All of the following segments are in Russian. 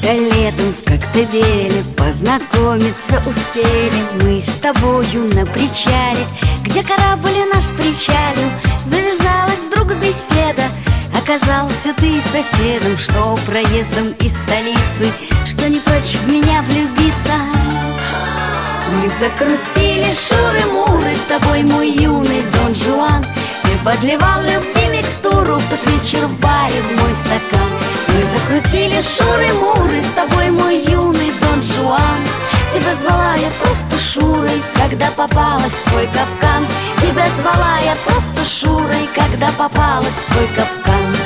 Как-то летом в Коктебеле познакомиться успели мы с тобою на причале, где корабль наш причалил. Завязалась вдруг беседа, оказался ты соседом, что проездом из столицы, что не прочь в меня влюбиться. Мы закрутили шуры-муры с тобой, мой юный Дон Жуан. Ты подливал любви микстуру в тот вечер в баре в мой стакан. Мы закрутили шуры-муры с тобой, мой юный Дон Жуан. Тебя звала я просто Шурой, когда попалась в твой капкан. Тебя звала я просто Шурой, когда попалась в твой капкан.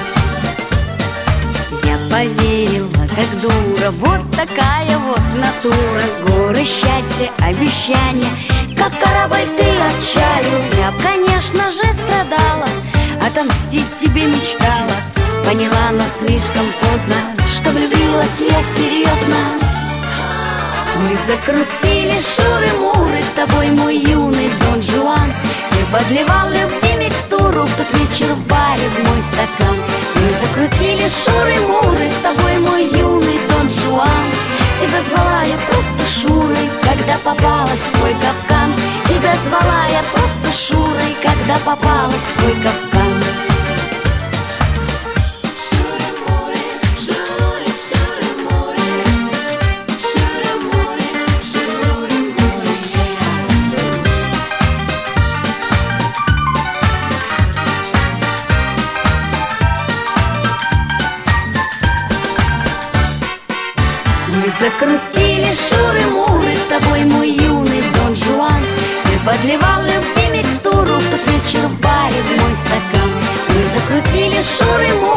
Я поверила, как дура, вот такая вот натура. Горы счастья, обещания, как корабль ты отчалил. Я б, конечно же, страдала, отомстить тебе мечтала. Поняла, но слишком поздно, что влюбилась я серьезно. Мы закрутили шуры-муры с тобой, мой юный Дон Жуан. Ты подливал любви микстуру в тот вечер в баре в мой стакан. Мы закрутили шуры-муры с тобой, мой юный Дон Жуан. Тебя звала я просто Шурой, когда попалась в твой капкан. Тебя звала я просто Шурой, когда попалась в твой капкан. Мы закрутили шуры-муры с тобой, мой юный Дон Жуан. Ты подливал любви микстуру в тот вечер в баре в мой стакан. Мы закрутили шуры-муры